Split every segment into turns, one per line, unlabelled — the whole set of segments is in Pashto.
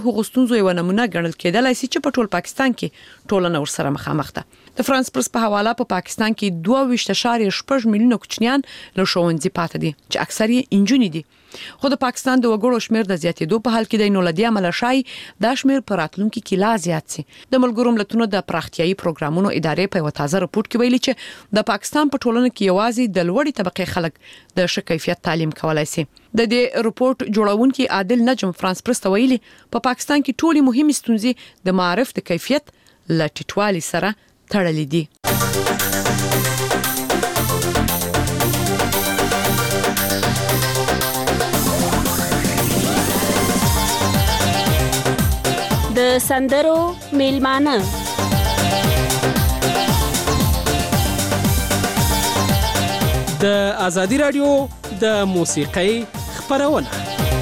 هغو ستونزو یو نمونه ګڼل کېدلای شي چې په ټول پاکستان کې ټولنه ورسره مخامخ ده. د فرانس پرس په حواله په پاکستان کې 22.6 میلیونه کوچنیان له ښوونځي پاتې دي چې اکثر یې انجونې دي. خو د پاکستان د وګړو شمیر د زیاتېدو په حال کې د نو لدی عمل شای د شمیر پر راتلونکو کې لا زیات سي. د ملګرو ملتونو د پراختیايي پروګرامونو ادارې په وتازه رپورت کې ویلي چې د پاکستان په ټولنه کې یوازې د لوړې طبقه خلک د ښه کیفیت تعلیم کولای شي. د دې رپورت جوړونکي عادل نجم فرانس پرس ته ویلي په پاکستان کې ټولې مهمه ستونزې د معرف د کیفیت له ټیټوالي سره تړلې دي.
د سندرو میلمانه
د ازادي رادیو د موسیقۍ خبرونه.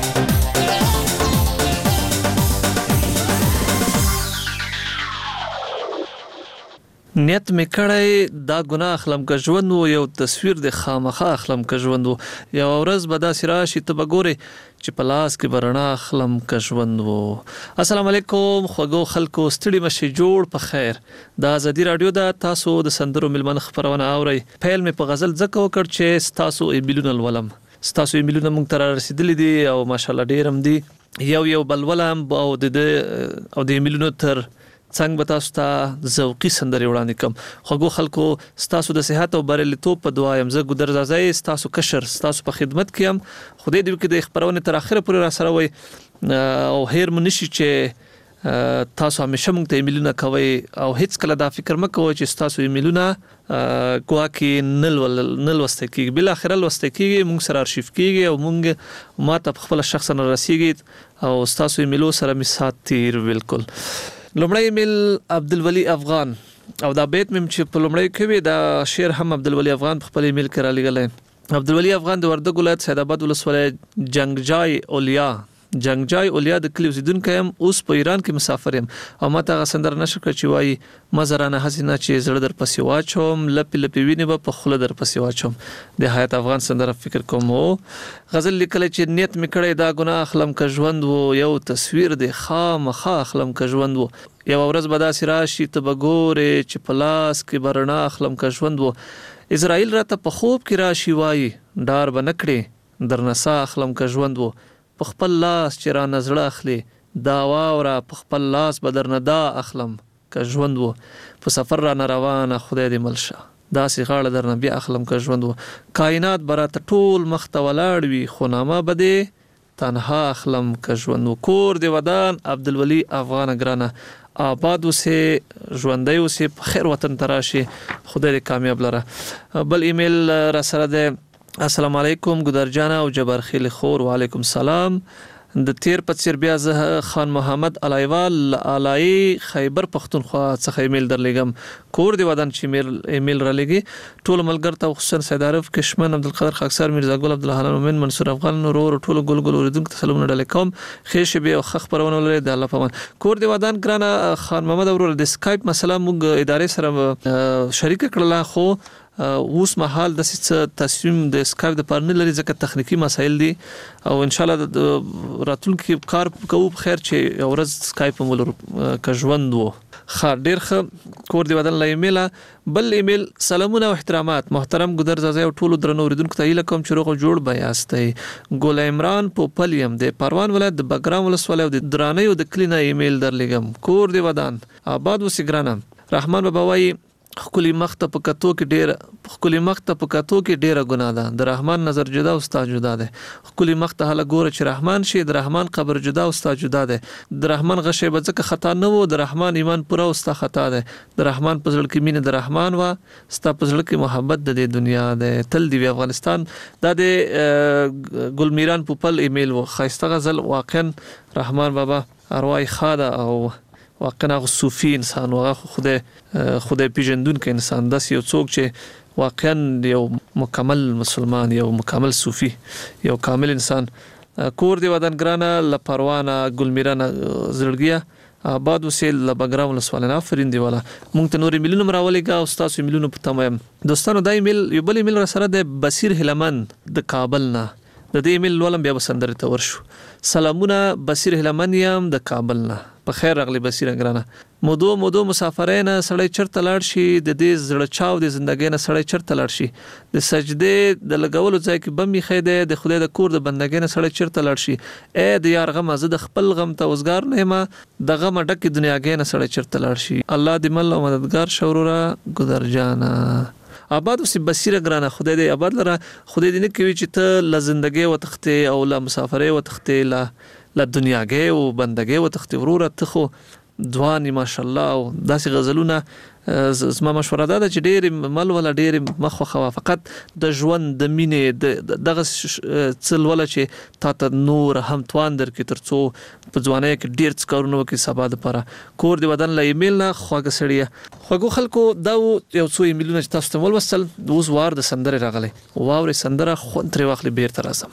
نیت می کړی دا ګناه اخلم که ژوند وو یو تصویر د خامخا اخلم که ژوند وو یو ورځ به داسې راشي ته به ګورې چې په لاس کې به رڼا اخلم که ژوند وو. السلام علیکم خوږو خلکو ستړي مشي جوړ په خیر. د ازادي رادیو د تاسو د سندرو میلمانه خبرونه اورئ. پیل می په غزل ځکه وکړ چې تاسو ایمیلونه ولولم. تاسو ایمیلونه مونږ ته رسیدلي دي او ماشاءالله ډیر هم دي. یو بلولم او د ایمیلونو تر څنګه به تاسو ته ذوقي سندرې وړاندې کوم. خوږو خلکو ستاسو د صحت او بریالیتوب په دعا یم. زه ګودر زازای ستاسو کشر ستاسو په خدمت کې یم. خدای دې وکړي د خبرونه تر اخره پورې را سره وي او هیر مو نشي چې تاسو همیشه مونږ ته ایمیلونه کوي او هیڅ کله دا فکر مکوئ چې تاسو ایمیلونه ګواکي نل وستکیږي بل اخر لوستل کیږي مونږ سره ارشیف کیږي او مونږ ماته خپل شخصا رسیږي او تاسو ایمیلو سره می سات تیر بالکل. لومړی ایمیل عبدالولی افغان او دا بیت مم چې په لومړی کې وی دا شعر هم عبدالولی افغان په خپل ایمیل کې را لګلای. عبدالولی افغان د وردګ ولایت سید آباد ولسوالۍ جنگجای اولیا د کلی اوسیدونکو یم. اوس په ایران کې مسافر یم او ماته غسندر نشو کړ چې وای مزرانه حسینه چې زړه در پسې واچوم لپی ویني به په خوله در پسې واچوم. د حیات افغان سندره فکر کوم او غزل لیکل چې نیت میکړی دا ګناه اخلم که ژوند وو یو تصویر د خامخا اخلم که ژوند وو یو ورځ به داسې راشي ته به ګورې چې په لاس کې به رڼا اخلم که ژوند وو. اسرائیل راته په خوب کې راشي وایي ډار به نه کړې درنه ساه اخلم که ژوند وو په خپل لاس چې را نزړه اخلي دا واوره په خپل لاس به درنه دا اخلم که ژوند وو په سفر را روانه خدای دې ملشه داسې غاړه درنه بیا اخلم که ژوند وو کائنات به راته ټول مخ ته ولاړ وي خو نامه به دې تنها اخلم که ژوند وو. کور دې ودان عبدالولی افغان ګرانه آباد اوسې ژوندی اوسې په خیر وطن ته راشي خدای دې کامیاب لره. بل ایمیل را سره دی السلام علیکم ګدرجان او جبار خیل خور وعلیکم السلام. د تیر په څیر بیا زه خان محمد علایوال علای خیبر پختونخوا څخه ایمیل درلګم. کور دی ودان چې ایمیل را لګي ټول ملګر ته خصوصا سید عارف کشمن عبدالقادر خاکسار میرزا ګل عبدالحنان مومن منصور افغان نور ټول ګل اوریدونکو ته سلامونه ډالې کوم. خیر به او خبرونه لري د الله پامان. کور دی ودان ګرانه خان محمد اورور د اسکایپ مسله موږ ادارې سره شریک کړل خو اوس مهال د تصمیم د اسکایپ د پرنه لري ځکه تخنیکی مسایل دي او ان شاء الله راتلونکي کار کوو بخیر چې ورځ اسکایپ مول که ژوند وو. خیر ډیر ښه کور دی ودان لا ایمیل. بل ایمیل سلامونه او احترامات محترم ګدر زازای او ټول درنو اوریدونکو ته هیله کوم چې روغ جوړ بیاستئ. ګل عمران پوپلیم د پروان ولایت د بګرام ولسوالۍ او د درانۍ او د کلینه ایمیل درلګم. کور دی ودان آباد وسی ګرانه رحمان باباوی خکلی مخته په کتو کې ډیره ګناه ده د رحمان نظر جدا او ستا جدا ده. خکلی مخته هله ګوره چې رحمان شي د رحمان قبر جدا او ستا جدا ده. د رحمان غشې به ځکه خطا نه وو د رحمان ایمان پوره او ستا خطا ده. د رحمان په زړه کې مینه د رحمان وا ستا په زړه کې محبت د دنیا ده. تل دی افغانستان. دا د ګل میران پوپل ایمیل و خایسته غزل واقعا رحمان بابا ارواح خاده او واقعا صوفي انسان او خدای پیژندونکو انسان داسې یو څوک چې واقعا یو مکمل مسلمان یو مکمل صوفي یو کامل انسان. کور دی ودان ګرانه لپروانه ګلمیرانه زړګیا آباد وسیل لبګرام ولسوالۍ آفرین دی والا. مونږ ته نور ایمیلونه راولېګا او تاسو ایمیلونه په تمام دوستانو دا ایمیل یو بل ایمیل را سره د بصیر هلمند د کابل نه د دې ایمیل ولم بیا سندره ته ورشو. سلامونه بصیر هلمنیم د کابل نه. په خیر راغلی بصیر ګرانه. مودو مسافرین سړی چرته لاړ شي د دې زړه چاو د زندګۍ نه سړی چرته لاړ شي د سجده د لګولو ځای کې بم خېده د خدای د کور د بندګۍ نه سړی چرته لاړ شي. اے د یار غم زه د خپل غم ته وزګار نه ما د غم ډک دنیاګۍ نه سړی چرته لاړ شي. الله دې مل او مددگار شورورا ګذر جانا. آباد وسی بصیر ګرانه خدای دې آباد لره. خدای دې نه کوي چې ته ل زندګۍ وتخته او ل مسافرې وتخته ل دنیاګۍ او بندګۍ وتخته وروره ته خو دوانی ماشاءالله او داسې غزلونه زما مشوره ده چې ډېر مل ولا ډېر مخ خو فقط د ژوند د مینې دغه څل ولا چې تا ته نور هم توان درکې ترڅو په ځوانۍ کې ډېر څه کارونه وکړي سبا دپاره. کور دې ودان له ایمیل نه خواږه سړیه خوږو خلکو دا یو څو ایمیلونه چې تاسو ته ولوستل اوس وار د سندرې راغلی واورئ سندره خوند ترې واخلي بیرته راځم.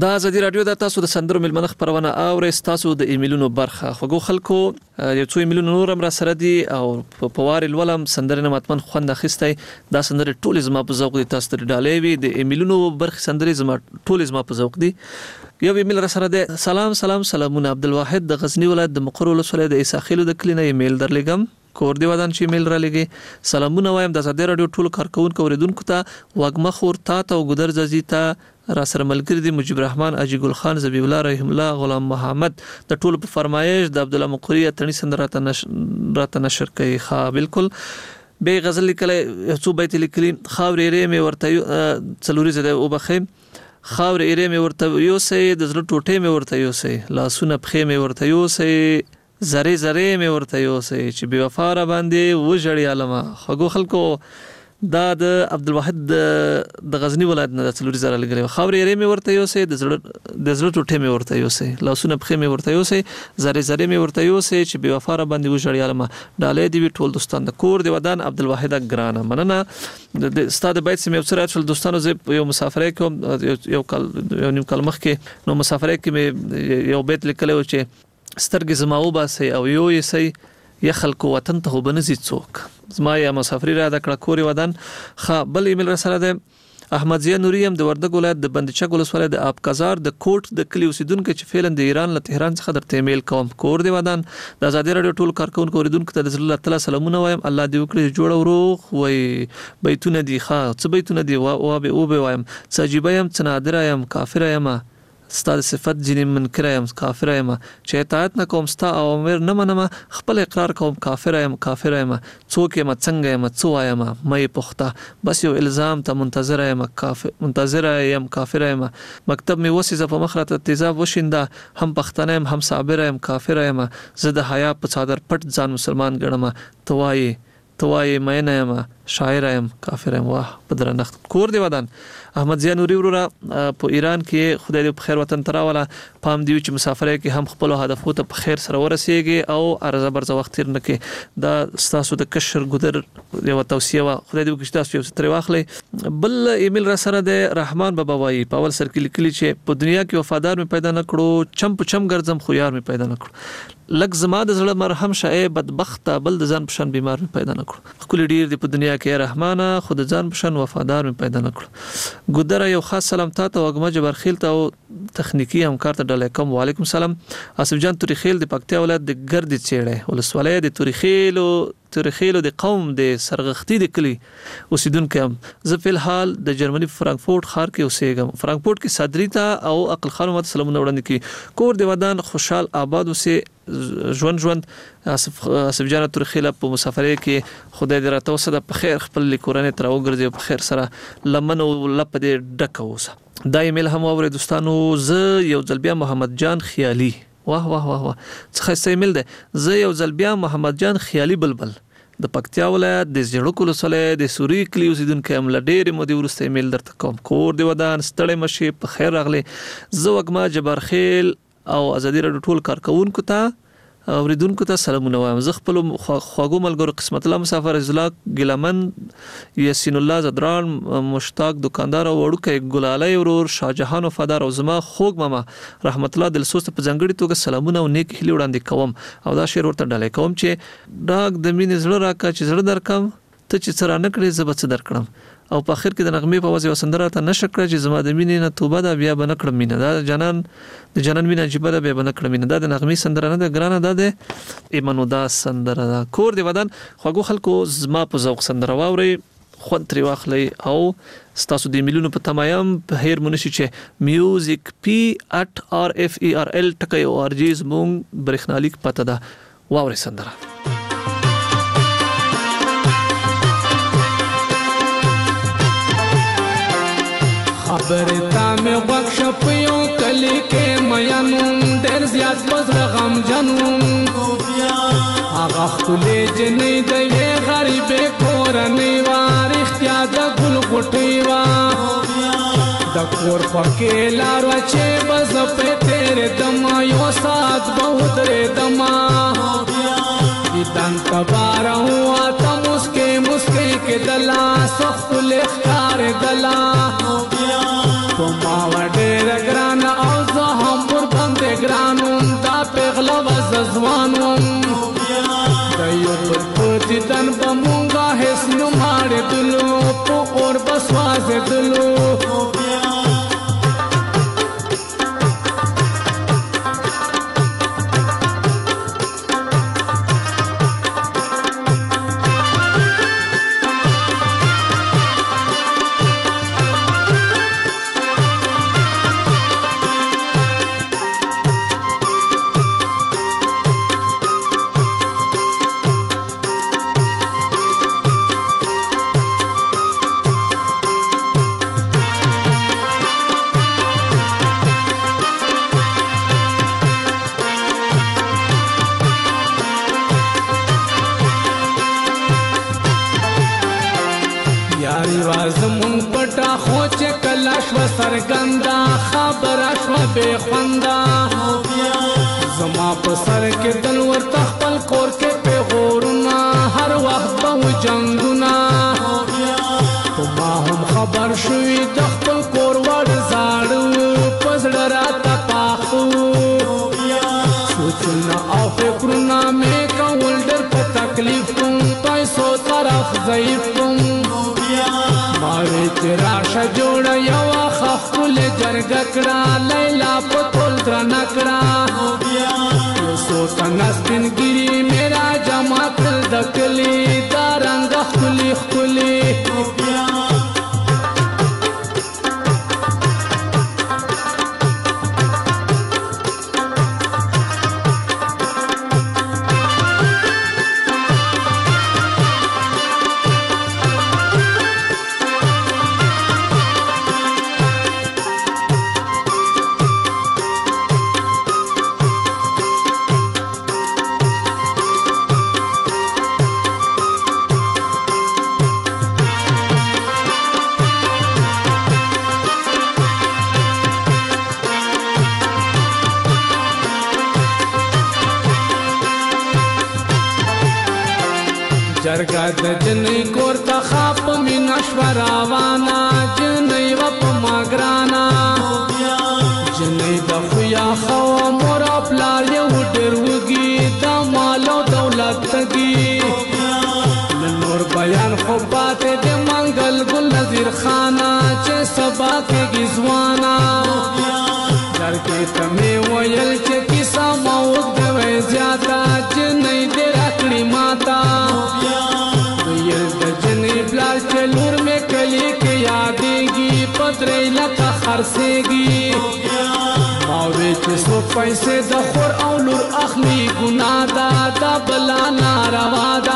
دا ازادي رادیو د تاسو د سندرو ملمنه خبرونه اورئ تاسو د ایمیلونو برخه خوګو خلکو یو څو ایمیلونو نورم را سره دي او په وار الولم سندرنه ماتمن خوند اخیستای دا سندره ټول زما په ذوق دي تاسو ته ډالې وي د ایمیلونو برخه سندري زما ټول زما په ذوق دي یو ایمیل را سره ده سلامونه عبدالواحد د غزنی ولایت د مقر ولسوالۍ د عیساخیلو د کلینه ایمیل درلګم کور دی ودان چې ایمیل را لګي سلامونه وایم د ازادي رادیو ټول کارکونکو اوریدونکو ته واګمه خور تا ته او ګدر زازي ته را سره ملګری دی مجيب الرحمن اجي ګل خان زبیب الله رحم الله غلام محمد د ټول په فرمایش د عبد الله مقری تنی سندره راته نشر کوي ها بالکل به غزل لیکل څو بیت لیکلي خاورې ری می ورته څلوري زده او بخیم خاور ایره می ورته یوسه د زړه ټوټه می ورته یوسه لاسونه پخې می ورته یوسه زری می ورته یوسه چې بي وفا را باندې وژړی علما خو خلکو دا د عبدالواحد د غزنی ولایت نه څلوري زره لګلې خاور ایره می ورته یوسه د زړه ټوټه می ورته یوسه لاسونه پخې می ورته یوسه زری می ورته یوسه چې بي وفا را باندې وژړی علما ډالې دی ټول دوستان د کور دی ودان عبدالواحد ګرانه مننه د استاد بیت سم یو سره ټول دوستانو زه یو مسافرې کوم یو نیم کال مخکې نو مسافرې کې یو بیت لیکلو چې سترګې زما وباسي او یو یې سي یا خلکو وطن ته وبنزي څوک زما یا مسافری را د کړه کوري ودان خ بل ایمیل را سره ده احمد ضیا نوري هم د وردګ ولایت د بندچک ولسوالۍ د آبکازار د کوټ د کلی اوسیدونکو چې فعلا د ایران له تهران څخه درته ایمیل کوم کور دی ودان د ازادي رادیو ټول کارکونکو اوریدونکو ته د الله تعالی سلامونه وایم الله دې وکړي جوړ وروغ وای بیتونه دي ښه څه بیتونه دي او به وایم سجيبه يم څنادره يم کافر يم ستاسو صفت جنې منکر یم کافر یم چې اطاعت نه کوم ستا اوامر نه منم خپل اقرار کوم کافر یم څوک یم څنګه یم څو یم مې پخته بس یو الزام ته منتظر یم کافر یم مکتب می وسیزه په مخرته تیزاب وشینده هم پښتنه یم هم صابر یم کافر یم زه د حیا په صادر پټ ځان مسلمان ګڼم توای مینه یم شاعر یم کافر یم واه په درنښت کور دی ودان احمد ضیا نوري ورو په ایران کې خدای دې په خیر وطن تراوله پام دیو چې مسافرې کې هم خپل هدفو ته په خیر سره ورسیږي او ارزه برزه وخت تیر نه کې دا تاسو د کشر ګدر یو توصیه وا خدای دې وکړي تاسو یو تر واخلې بل ایمیل را سره د رحمان بابا وایي په اول سر کې لیکلي چې په دنیا کې وفادار مې پیدا نه کړو چم ګرځم خو یار مې پیدا نه کړو لک زما د زړه مرهم شې بدبخت بل د ځان پشن بیمار مې پیدا نه کړو خپل ډیر دی په دنیا کې رحمانه خود ځان پشن وفادار مې پیدا نه کړو ګدره یو خاص سلام تاسو وګمه جبرخیل ته او تخنیکی همکار ته ډالکم وعلیکم سلام اسف جان تورخیل د پکتیا ولایت د ګرد چېړې ولسوالۍ د تورخیل د قوم د سرغختی د کلی اوسیدونکو زه په الحال د جرمني فرانکفورت ښار کې اوسېږم فرانکفورت کې صدری ته او عقل خانو مت سلامونه وړاندې کی کور دی ودان خوشحال آباد اوسې ژوند اسف جان تورخیل په مسافرې کې خدای دې راته وسه د په خیر خپل لیکورنه تر وګرځي په خیر سره لمن او لپ دې ډک اوسه دا ایمیل هم اورې دوستانو زه یو ځلبیا محمد جان خیالي واه څه ښه ایمیل ده زه یو ځلبیا محمد جان خیالي بلبل د پکتیا ولایت د زیړکو ولسوالۍ د سوري کلی اوسیدونکو هم له ډېرې مودې وروسته ایمیل درته کوم کور دی ودان ستړی مشي په خیر راغلی زه وګما جبرخیل او ازادي رادیو ټول کارکونکو ته اوریدونکو ته سلامونه وایم زه خپل خواږو ملګرو قسمت الله مسافر ازلاق ګلمن یاسین الله زدران مشتاق دکاندار او وړوکی ګلالای ورور شاهجهان وفادار او زما خوږ ماما رحمت الله دلسوست په ځنګړي توګه سلامونه او نیک هیله وړاندې کوم او دا شعر ورته ډالې کوم چې ډاګ د مینې زړه راکا چې زړه درکم ته چې سره نه کړې زه به څه درکړم او په اخر کې د نغمې په واسطه سندره ته نشکړه چې زما د مینې نه توبه ده بیا به نه کړم مینه دا د جنان مینه عجیبه ده بیا به نه کړم مینه دا د نغمې سندره نه ده ګرانه ده د ایمنو دا سندره ده کور دی ودان خواږو خلکو زما په ذوق سندره واوري خوند ترې واخلئ او ستاسو د ایمیلونو په تمایم په هیر مونشي چې میوزیک p@rferl.org زموږ برېښنالیک پته ده واورئ سندره
خبرتا می غوږ شپیو کلی کې میانون ډېر زیات بزړه غمجنون هغه ښکلې جنۍ د یوې غریبې کورنۍ وه رښتیا د ګل غوټۍ وه د کور خوښې لار وه چې به زه پرې تېرېدمه یو ساعت به ودرېدمه دیدن ته باره وه ته مسکۍ کېدله څه ښکلې ښکارېدله په ما وه ډېره ګرانه ګرانم دا پیغله وزوانم د یو بل په دیدن به مونږه هیڅ نه ماړېدلو په اور به سوځېدلو زمون پټا خو چې کله شوه سرګنده خبره شوه بې خونده زما په سر کې دل ورته خپل کور کې پیغورونه هر وخت به و جنګونه خو ما هم خبر شوي د خپل کور وړ زاړه په زړه راته پاخه سوچونه او فکرونه مې کول ډېر په تکلیف کوم پیسو طرف ضعیف کوم ماوی چې راشه جوړه یوه ښه ښکلې جرګه کړه لیلا په ټول درنه کړه یو څو تنه سپین ګیري مې را جمع کړل د کلي دا رنګه ښکلي ښکلي جرګه د جنۍ کور ته ښه په مینه شوه راوانه جنۍ وه په ما ګرانه جنۍ د خویا ښه وه مور او پلار یې و ډېر وږي د مال او دولت تږي نه نور بیان خو پاتې د منګل ګل نظیر خانه چې سبا کېږي ځوانه جرګې ته مې ویل چې کیسه ما اوږده وی زیاته جنۍ دې راکړي ماته لور میں کلی کے یادیگی پترے لکا خرسیگی ماوی چسو پیسے دا خور او لور اخلی گناہ دا دا بلا ناروا دا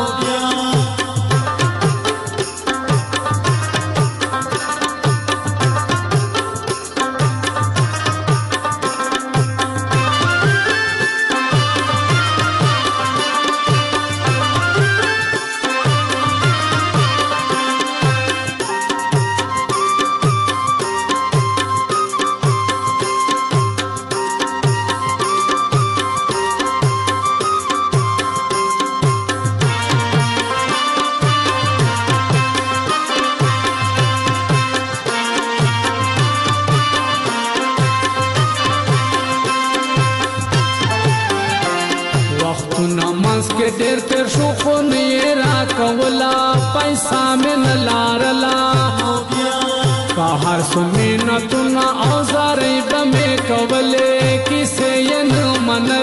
ډېر تیر شو خو نه یې راکوله پیسه مې نه لارله که هر څو منتونه او زارۍ به مې کولې کیسې یې نه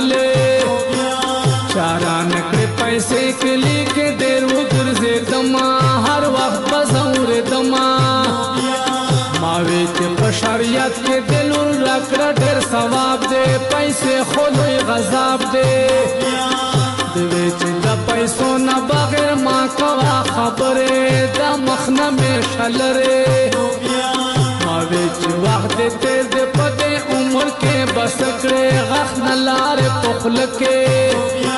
منلې چا رانکړې پیسې کلي کې ډېر وګرځېدمه هر وخت به زه اورېدمه ما وی چې په شریعت کې د لور راکړه ډېر ثواب دی پیسې خو لوی غذاب دی دوی چې د پیسو نه بغیر ما کوه خبرې د مخ نه مې شلرې ما وی چې وخت دې تېر دی په دې عمر کې بس کړې غخ نه لارې په خوله کې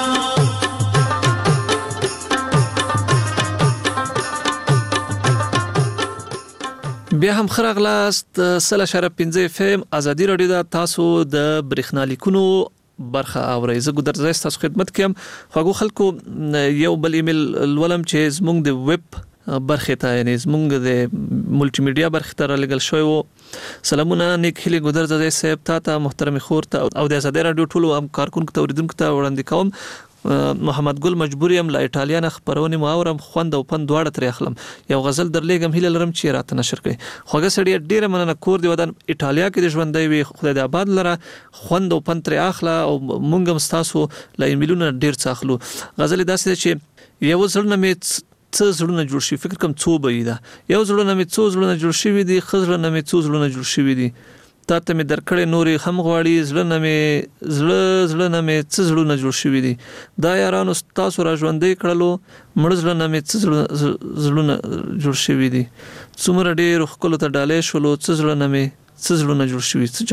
بیا هم ښه راغلاست 100.5 FM ازادي راډیو دا تاسو د برېښنا لیکونو برخه اورئ زه ګودر زاست تاسو خدمت کوم خواږه خلکو یو بل ایمیل ولم چې زموږ د ویب برخه ته یعنی زمونږ د ملټي میډیا برخه ته لګل شوی وو. سلامونه نیک هلي ګودر زده صاحب ته محترم خور ته او د آزادۍ رادیو ټولو هم کارکونکو ته اوریدونکو ته وړاندې کوم. محمد ګل مجبور یم له ایټالیا نه خبرونه ماورم خوند او پند دواړه ترې اخلم. یو غزل درلېګم هیله لرم چې راته نشر کړي. خوږه سړی ډیره مننه کور دی ودان ایټالیا کې د ژوندۍ وي خدای دې آباد لره خوند او پند ترې اخله او مونږ هم تاسو له ایمیلونو ډیر څه اخلو. غزل داسې ده چې یو ځل نه مې څه زړونه جوړ شي فکر کوم څو به ده یو زړونه مې څو زړونه جوړ شي دي خزړونه مې څو زړونه جوړ شي دي تا ته مې درکړې نوري هم غواړي زړونه مې څه زړونه جوړ شي دي دا یارانو تاسو را ژوندې کړلو مړ زړونه مې څه زړونه جوړ شي دي څومره ډېر خپل ته ډالې شولو څه زړونه جوړ شي څه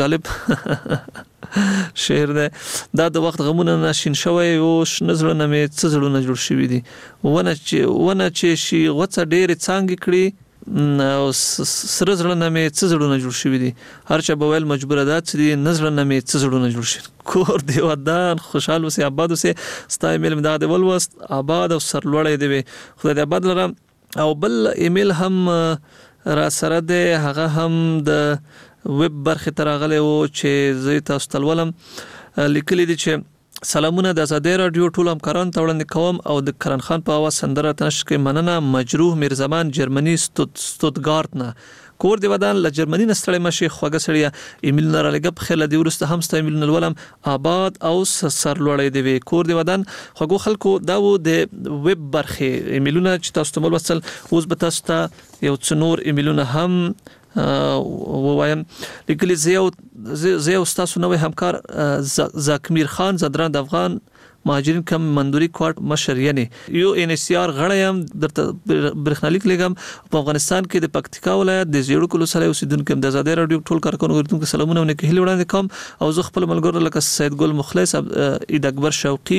جالب شعر ده. دا د وخت غمونه ناشین شوی او شنزړونه مې څه زړونه جوړ شي دي ونه چې شي غوڅه ډېر څانګې کړي او سره زړونه مې څه زړونه جوړ شي دي هر چا به ویل مجبور ده چې نزړونه مې څه زړونه جوړ شي. کور دی ودان خوشاله اوسې آباد اوسې ستا ایمیل مې دا دی ولوست آباد او سرلوړی دی خدای دې آباد لرم. او بل ایمیل هم را سره دی هغه هم د ویب برخه ته راغلی و چې زه تاسو ته ولولم. لیکلي دي چې سلامونه د آزادۍ رادیو ټول همکارانو ته وړاندې کوم او د کرن خان په اواز سندره تنشر کې مننه. مجروح میرزمان جرمني ستوتګارت نه کور دی ودان له جرمني نه ستړی مشي خوږه سړی ایمیل نه را لګب خله دی ورسته هم ستا ایمیل نه ولم آباد او سرلوړی دی کور دی ودان خوږو خلکو دا و د ویب برخه ایمیلونه چې تاسو ته ولوستل. اوس به تاسو ته یو څو نور ایمیلونه هم ووایم. لیکلي زه او تاسو نوې همکار زاکمیر خان زدران د افغان مهاجرین کم مندوري کوارټ مشر یعنی یو ان اس ار غړی هم درته برېښنالیک لګم په افغانستان کې د پکتیکا ولایت د زیړو کلو سره اوسیدونکو د آزادۍ رادیو ټول کارکونکو اوریدونکو سلامونه ونکه هیله وړاندې کوم او زه خپل ملګرو لکه سید ګل مخلص عید اکبر شوقي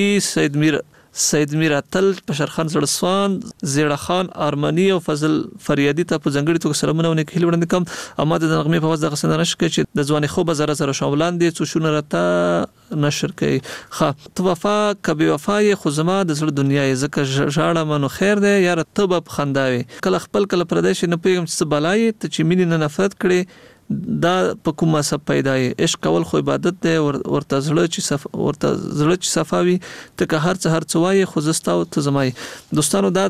سید میر اتل بشرخان زړسوان زیړه خان ارمنی او فضل فریادی ته په ځنګړي توګه سلامونه ونکه هیله وړاندې کوم. اما د نغمې په واسطه غسنه نشکه چې د ځواني خوب زره شاملان دي څو شونه راته نشر کوي. ښه تو وفا کبي وفای خو زما د زړه دنیا زکه ژاړه منو خیر دی یار ته به خنداوي کله خپل کله پردیش نه پیغام چې بلای ته چې مين نه نفرت کړي دا په کومه سب پیدای عشق کول خو عبادت دی ورته زړه چې صفاوي ته که هر څه وایي خو زستا او ته زمای دوستانو دا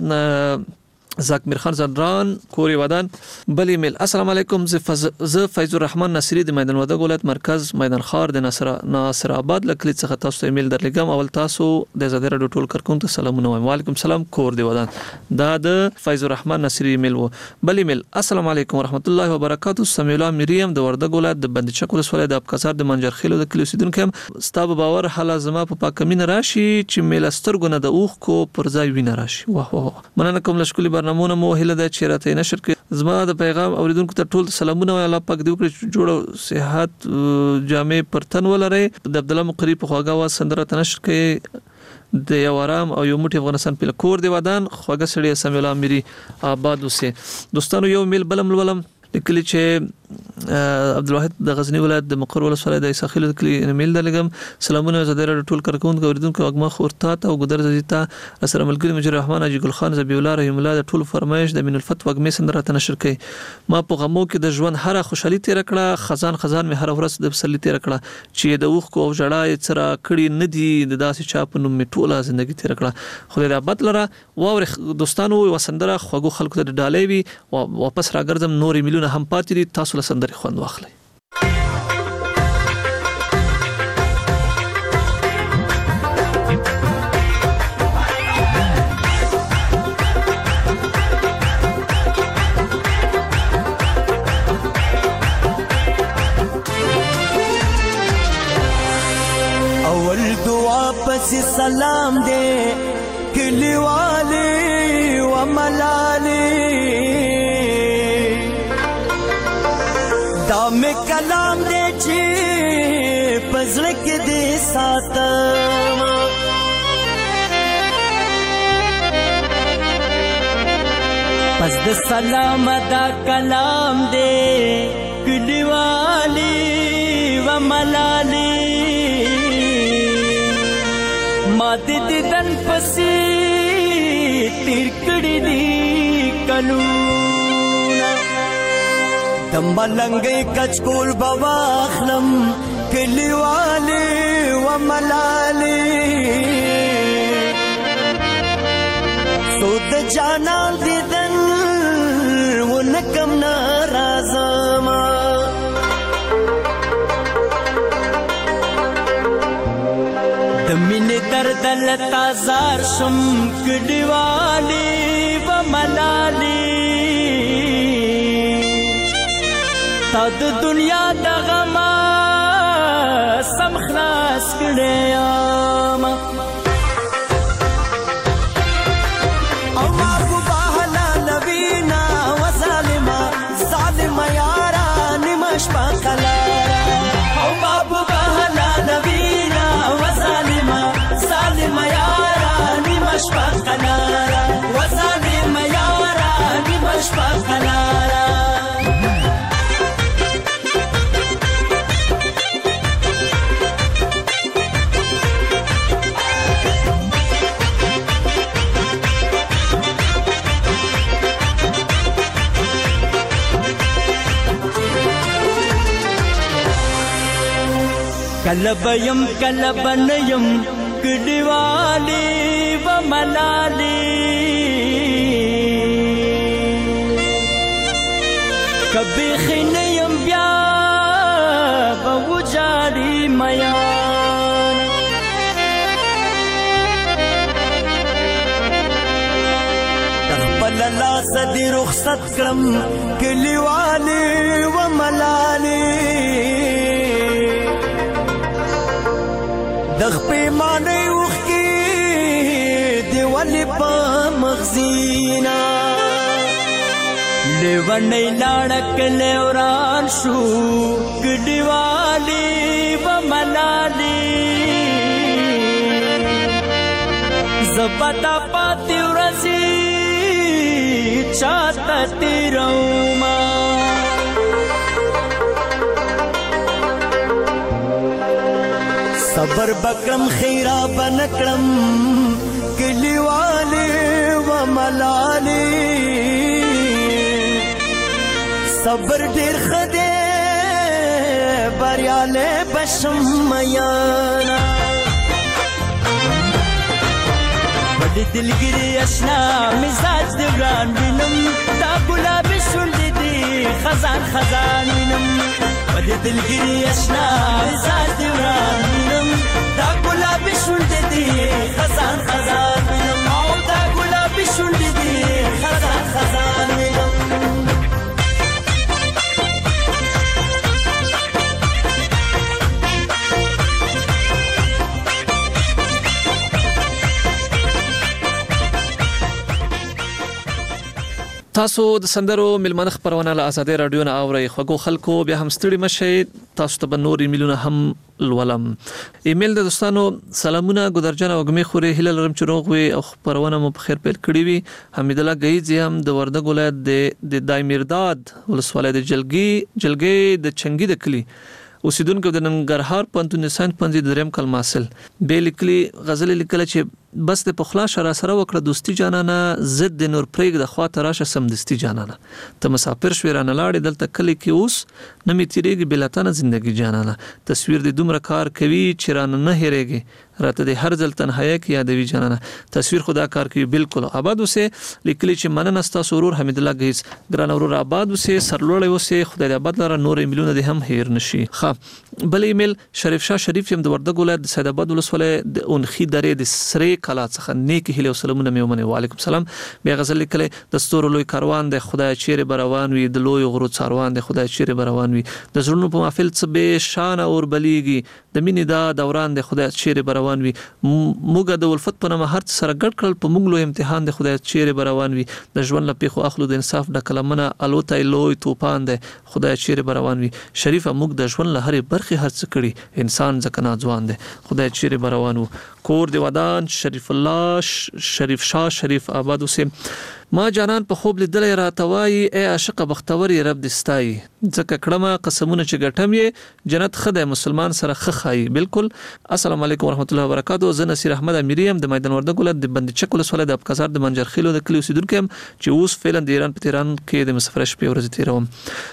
د زاکمیر خان زدران کوری ودان. بل ایمیل السلام علیکم ز فیض الرحمن ناصری د میدان وردګ ولایت مرکز میدان خار د ناصر آباد لکلی څخه تاسو ته ایمیل درلګم. اول تاسو د آزادۍ رادیو ټول کارکونکو ته سلامونه وایم. وعلیکم السلام کور دی ودان دا د فیض الرحمن ناصری ایمیل وو. بل ایمیل السلام علیکم ورحمت الله وبرکاتہ سمیلا مریم د وردګ ولایت د بندچک ولسوالۍ د ابکازار د منجرخیلو د کلی اوسیدونکو هم ستاب باور حالا زما په پاکمین راشي چې میلسترګونه د اوخ کو پر ځای وینه راشي. واه مننه کوم لشکلي برنامه مو هله د چیرته نشر کې زما د پیغام اوریدونکو ته ټول سلامونه الله پاک دې وکړي جوړ صحت جامع پرتن ولري. د عبد الله مقری په خواږه وا سندره تنشر کې د یو آرام او یو موټي افغانستان په کور دی ودان خواږه سړی سم الله اميري آباد اوسه. دوستانو یو میل بلم ولم لیکلی چې عبدالواحد د غزنی ولایت د مقر ولسوالۍ د اساخیل د کلی ایمیل درلګم. سلامونه زدر ټول کارکونکو اوریدونکو اګما خورتا او ګدر زیتا سره ملګری مجر رحمان اجي ګل خان زبی الله رحم الله د ټول فرمایش د من الفتوا اګمې سندره تنشر کړي. ما په غمو کې د ژوند هر خوشحالي تیر کړه خزان می هر ورځ د بسلی تیر کړه چې د اوخ کو او جړای تر کړي ندي د داسې چا په نوم می ټوله ژوندۍ تیر کړه. خدای دې آباد لره واو دوستانو وسندره خوګو خلکو ته ډالې وي واپس راګرځم نور ایمیلونه هم پاتې دي تاسو له سندري خوند واخلئ.
اول دعا پس سلام دے کلی والے و ملالے دام کلام دے چی پزلک دے ساتم پس د سلام دا کلام دے کلی والی و ملالی ما دې دن پسې تیر کړی دی د ملنګي کچکول بواخلم کلیوالي و ملالي سود جانان دیدن ونکم نارازما د مینې درد لتا زار شم کډیوالي و ملالي تا د دنیا د غما سم خلاص کړم او محبوبه حلال وینا و ظالما ظالما یارا نیمش پخلارا او محبوبه حلال وینا و ظالما ظالما یارا نیمش پخلارا و ظالما یارا نیمش پخلارا کلبیم کلبنیم کډیوالی و ملالی کبی خینیم بیا بوجاری میان تخبل لاس دی رخصت کرم کلیوالی و ملالی دغ پیمانه وخ کی دی ولی پا مغزینا لیونی لاړک لیوران شو کډیوالی و ملالی زبتا پاتی ورزی چاہتا تیروما صبر بکرم خیرا بنکرم کلیوالی و ملالی صبر دیر خده بریاله بشم میانا بڑی دلگیری اشنا مزاج دیوران بینم دا گلابی شنڈی دی خزان خزان بینم بڑی دلگیری اشنا مزاج دیوران بینم دا گلابی شنڈی دی خزان خزان بینم او دا گلابی شنڈی دی خزان خزان بینم
تاسو د سندرو ملمنخ پرونه له آزادۍ رادیو نه اوري خوګو خلکو بیا هم ستړي مشي تاسو ته نور ایمیلونه هم ولم ایمیل د دوستانو سلامونه ګدرجن او غمی خوري هلل رم چروغ وي او پرونه مو په خیر پیل کړی وي حمید الله غیزی هم د وردګ ولایت د دایمیرداد ولسوالۍ د جلګي د چنګي د کلی اوسیدونکو د ننګرهار پنځه سنت پنځه دریم کلمه اصل به لیکلي غزل لیکل چې بس د پخلا شرا سره وکړه دوستی جانانه زد د نور پرېګ د خوا تراشه سم دستی جانانه ته مسافر شویرانه لاړې دلته کلی کې اوس نمی تیریږي بلاتانه زندگی جانانه تصویر د دومره کار کوي چې رانه نه هېریږي راته د هر ځل تنهایی کې یادوي جانانه تصویر خدا کار کوي بالکل آباد اوسه لیکلي چې مننه تاسو ورور حمید الله غیز ګران ورور آباد اوسه سرلوړی اوسه خدای دې آباد لره نور ایمیلونه دې هم هیر نشي ها بل ایمیل شریف شاه شریف یم د وردګ ولایت د سید آباد ولسوالۍ د اونخي درې د سری کلا څخه نیک هیله او سلامونه مې ومنه وعلیکم السلام بیا غزل لیکل د ستورو لوی کاروان د خدای چیرې بروان وي د لوی غرو څاروان د خدای چیرې بروان وي د زړونو په محفل څه به شان اور بلیږي د مینې دا دوران د خدای چیرې بروان وي موږ د ولفت په نامه هر سره ګډ کړل په موږ لوی امتحان د خدای چیرې بروان وي د ژوند لپاره خو اخلو د انصاف د کلمنه الوتای لوی توپان د خدای چیرې بروان وي شریفه موږ د ژوند لهرې برخي هرڅ کړي انسان ځکه ناځوان دی خدای چیرې بروان وو کور دی ودان شریف شریف الله شریف شاه شریف آباد اوسه ما جانان په خوب لیدلې راتوي اے عاشق بختور رب دستای ځکه کړه قسمونه چې ګټم یې جنت خدای مسلمان سره خخای بالکل. السلام علیکم ورحمت الله وبرکاتہ. زه نصیر احمد امیریم د میدان وردګ ولایت د بندچک ولسوالۍ د ابکازار د منجرخیلو د کلی اوسیدونکو يم چې اوس فعلا د ایران په تهران کې د مسافر شپې ورځ تیروم.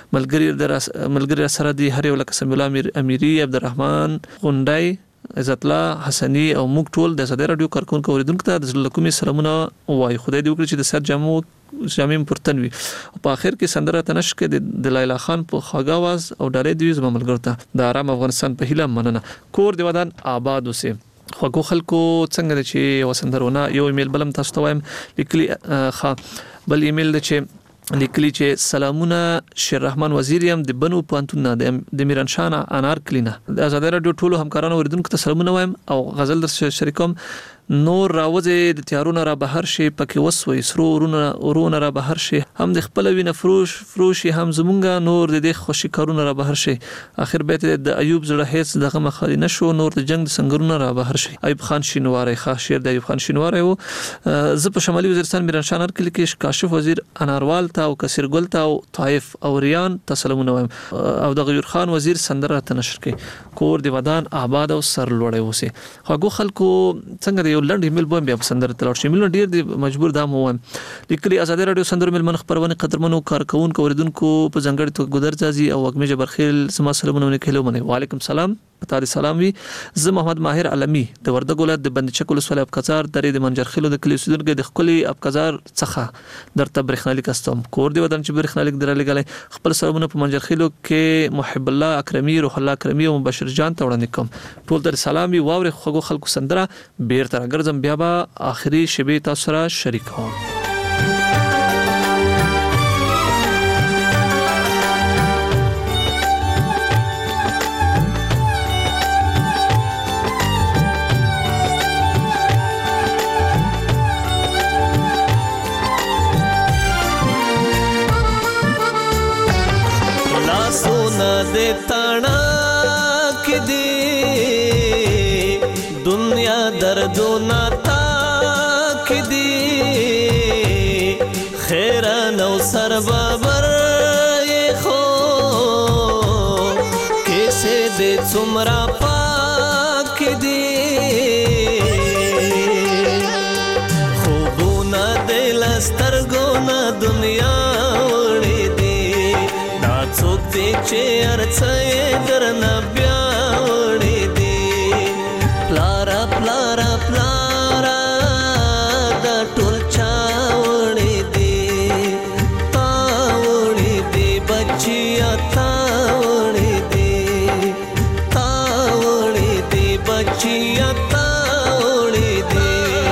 ملګری سره دی هر یو لکه سمیع الله امیری عبدالرحمن غونډای عزت الله حسنی او موږ ټول د زده رادیو کارکونکو اوریدونکو ته د زړه کومې سلامونه وای. خدای دې وکړي چې د سر جامع پرتن وي. په اخر کې سندره تنش کې د لیلا خان په خواږه आवाज او ډالې دی زما ملګرو ته د آرام افغانستان په هیله مننه. کور دی ودان آباد اوسه. خو خلکو څنګه چې وسندرونه یو ایمیل بلم تاسو ته وایم لیکلي بل ایمیل د چې لیکلي چې سلامونه شیر رحمان وزیریم د بنو پانتون د میران شاه انار کلینا د آزاد رادیو ټولو همکارانو اوریدونکو ته سلامونه وایم او غزل در شریکوم. نور راوځي د تیارونه را بهر شي پکې وسوي سرو ورونه را بهر شي هم د خپل وینه فروشي هم زمونږه نور د خوشي کارونه را بهر شي. اخر بیت د ایوب زړه هیڅ دغه مخالي نشو نور د جنگ د سنگرونه را بهر شي. ایوب خان شینواری ښه شعر د ایوب خان شینواری وو. زه په شمالي وزیرستان میران شاه انار کې کاشف وزیر اناروال ته او کثیر ګل ته او طائف او ریان ته سلامونه وایم او د غیور خان وزیر سندره ته نشر کې کور دی ودان آباد او سر لوړی وسی. خو خلکو څنګه یو لنډ ایمیل بوم بیا سندره تلور شي ملون ډیر دی مجبور دا مو وایم. لیکلي آزاد رادیو سندره مل منخ پرونه قدرمنو کارکونکو اوریدونکو په ځنګړي توګه ګودر ځازي او وګمه جبرخیل سما سلامونه کهلو منه. وعلیکم سلام پتا دي سلام وی. زه محمد ماهر علمی د وردګ ولایت د بندچک ولسوالۍ ابکازار درې د منجرخیلو د کلی اوسیدونکو د خپل ابکازار څخه درته برېښنالیک استم. کور دی ودان چې برېښنالیک درلګلې خپل سلامونه په منجرخیلو کې محب الله اکرمی روح الله اکرمی او مبشر جان ته وړاندې کوم. ټول در سلامي واوري خوغو خلکو سندره بیرته راګرځم بیا به آخري شبي تاسو سره شریک کوم.
दे ताना के दे दुनिया दर्दो नाता के दे खैरा नौ सर बाबर ये खो कैसे दे चुमरा पाक दे खूबों ना दे लस्तरगो ना दुनिया چې ارڅې درنه بیا وړې دي پلارا پلارا پلارا دا ټول چا وړې دي تا وړې دي بچیا تا وړې دي تا وړې دي بچیا تا وړې دي.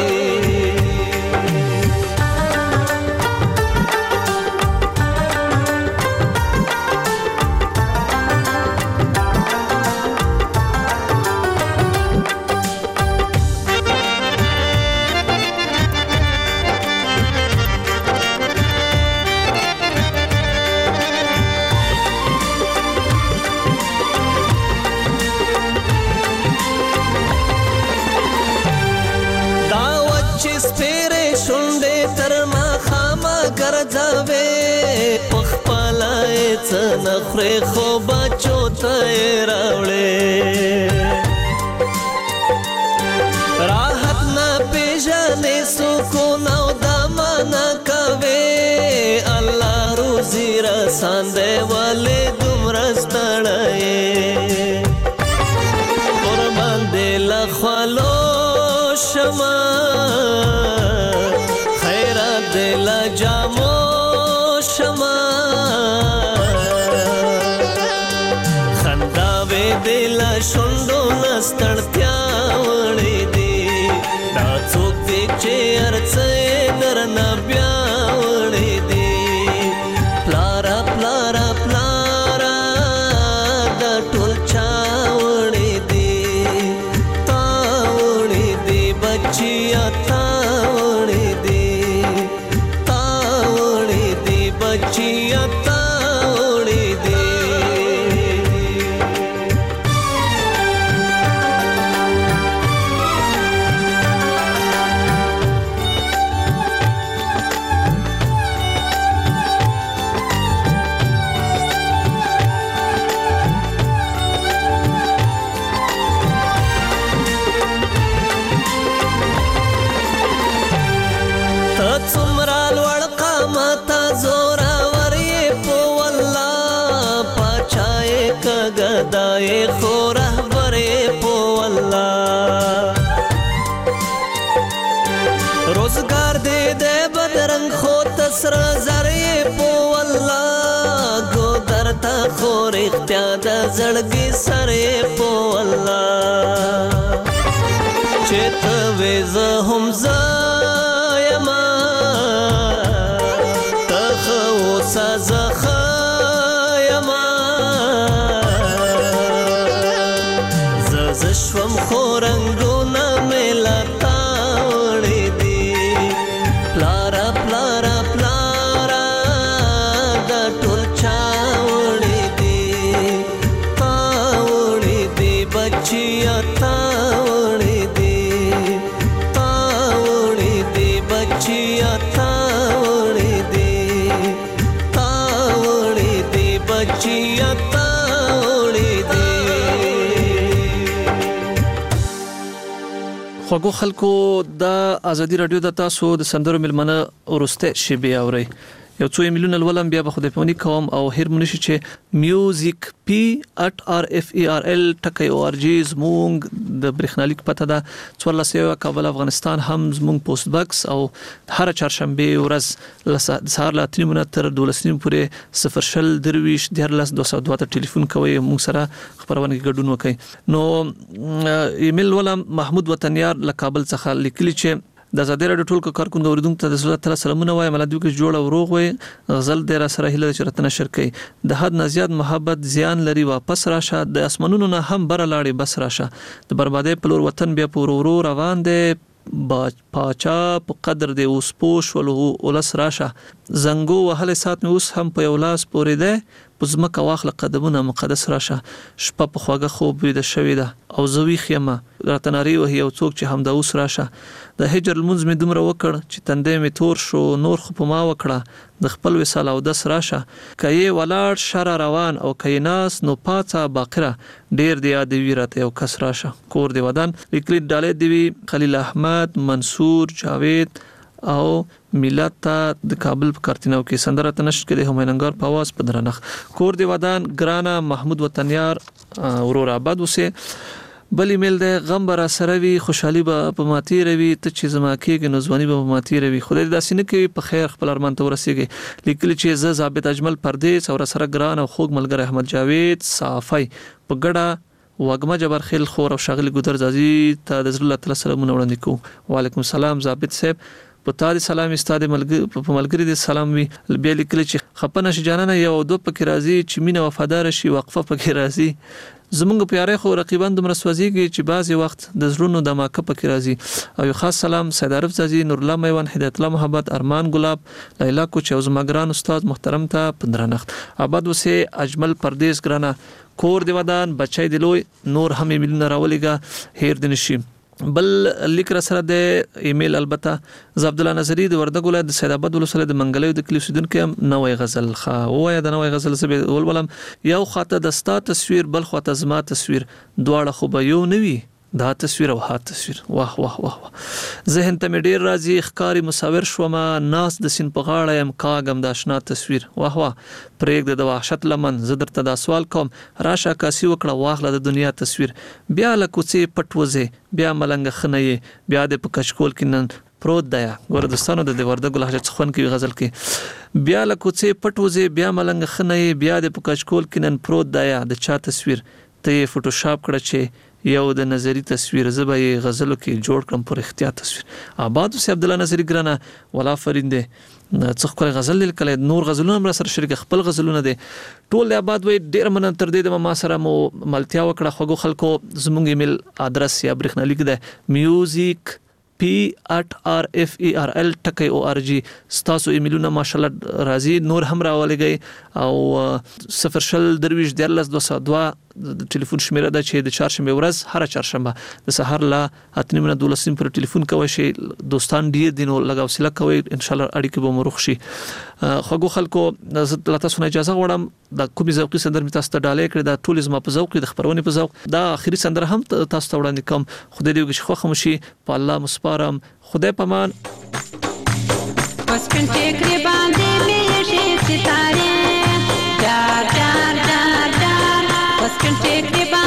نخره خو بچو ته راوړې راحت نه پیژنې سکون او دمن کوي الله روزي رسان دی ولې دومره ستړی قربان دې لخوالو شمه خیرات دې لجامو شمه دلا شوندو نستړتیا وړې دي دا څوک دې چې ارڅې درنه بیا وړې دي پلارا پلارا پلارا دا ټول چا وړې دي تا وړې دي بچیا تا وړې دي تا وړې دي بچیا تا وړې دي. خو رهبرې په والله روزګار دې د بدرنګ خو تسر زرې په والله ګودر ته خو رښتیا د زړګي سرې په والله چې ته وې زه هم زه یما ته ښه اوسه زه ښه یما زه شوم خو رنګونه مې لا تا وړې دي پلاره پلاره پلاره دا ټول چا وړې دي تا وړې دي بچیا تا وړې دي تا وړې دي بچیا تا وړې دي تا وړې دي بچیا تا وړې دي
خوږو خلکو د ازادي رادیو د تاسو د سندرو ملمنه ورسته شیبه اوري یو څو ایمیلونه ولوم بیا به خو د پونی کوم او هر منشي چې music@rferl.org زمونږ د برېښنالیک پته ده 14 کابل افغانستان هم زمونږ پوسټ باکس او هر چهارشنبه ورځ سهار لا 3 تر 12 پورې 0 درويش 10202 ته ټلیفون کوي موږ سره خبرونه کې ګډون وکړي نو ایمیل ولوم محمود وطنیار له کابل څخه لیکلی چې د آزادۍ راډیو ټول کارکوونکو اوریدونکو ته د زړه تل سلامونه وایم ملادو کې جوړ او روغ وي غزل د را سره هله چرته نشر کوي د حد نه زیات محبت زیان لري واپس راشه د اسمنونو نه هم بر لاړې بس راشه د بربادۍ په لور وطن بیا پور ورو روان دی پاچا په قدر دی اوس پوش ولس راشه زنګو وهله سات مې اوس هم په یو لاس پورې ده پزمکه واخله قدمونه مقدس راشه شپه په خواږه خوب وي د شوي ده او زوی خیمه راتناری وهي او څوک چې هم د اوس راشه د هجر المنز مې دومره وکړ چې تندې مې تور شو نور خو په ما وکړه د خپل وصال او دس راشه کای ولاړ شر روان او کای ناس نو پاڅه باقره ډیر دی یاد ویرته او کس راشه کور دی ودان لیکلی ډالې دی خلیل احمد منصور جاوید او ملت ته د کابل په کارتینو کې سندره تنشر کړي همیننګار په आवाज په درنخ کور دی ودان ګرانا محمود وطنیار ورور آباد وسه بل ایمیل ده غم بر سره وی خوشحالي به په ماتي روي ته چې زما کېږي نو ځواني به په ماتي روي خدای داسې نه کوي په خیر خپل ارمان ته ورسیږي لیکل چې ز ضابط اجمل پردیس او سره ګران او خوږ ملګری احمد جاوید صافي په ګډه واګما جبر خیل خور او شاغلی ګودر زازي ته د زړه تعالی سلامونه وړاندې کوم وعلیکم السلام ضابط صاحب په تاسو سلام استاد ملګری د سلام وی بیا لیکل چې خپنه شجانه یو دو پکې راځي چې مینه وفادار شي وقفه پکې راځي زمونږ پیاره خو رقیبان دومره سوځيږي چې بعضي وخت د زړونو د ماکه پکې راځي او یو خاص سلام سید عارف زازي نور الله میوان هدایت الله محبت ارمان ګلاب لیلا کوچ او زمګران استاد محترم ته پندرنخت آباد وسه اجمل پردیس ګرانا کور دی ودان بچای دی لوی نور هم ایمیل راولېګا هیر دنشي بل لیکره سره د ایمیل البته ز عبد الله نظری د وردګ ولایت د سید آباد ولسوالۍ د منګلې د کلی سودونکو نوې غزل خا وای د نوې غزل سبه ولولم یو خاطه د ستا تصویر بل خاطه زما تصویر دواړه خو به یو نوي دا تصویر او ها تصویر واه واه واه ذهن ته ډیر راځي ښکاری مصور شوم ناس د سین په غاړه ام کاغم د آشنا تصویر واه واه پرېګ د وحشت لمن زدر ته دا سوال کوم راشه کاسي وکړه واخله د دنیا تصویر بیا لکوڅې پټوځه بیا ملنګ خنې بیا د پکشکول کینن پروت دی ګوردستانو د وردګ لهجه څخون کې غزل کې بیا لکوڅې پټوځه بیا ملنګ خنې بیا د پکشکول کینن پروت دی د چا تصویر ته فوټوشاپ کړه چې یو د نظری تصویر زبې غزلو کې جوړ کړم پر اختیار تصویر آباد سي عبد الله نظری ګرانا ولا فرینده څخه کول غزل لیکل نور غزلونه هم سره شریک خپل غزلونه دي ټول آباد وي ډیر من تر دې د ما سره مو ملتیا وکړه خوګو خلکو زمونږ ایمیل ادرس یا برېښنالیک ده music@rferl.org ستاسو ایمیلونه ماشاءالله راځي نور هم راولېږي او 0 درويش 10202 ټلیفون شمیره ده چې د چهارشنبه ورځ هر چهارشنبه د سحر لا 8:12 پر ټلیفون کوي شي دوستان ډیر دینو لګاو سلا کوي ان شاء الله اړیکه به مروخ شي خوګو خلکو لته سونه اجازه غواړم د کومي ذوقي سندر می تاسو ته ډالې کړی دا ټول زما په ذوق د خبرونه په ذوق دا اخیری سندر هم تاسو ته وړاندې کوم خدای دې وکړي خو خمشي په الله مسپارم خدای پامان
بس کنټه کړي باندې مې شي ستاره جار جار جار جار بس کنټه کړي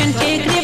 پسکن ټیکری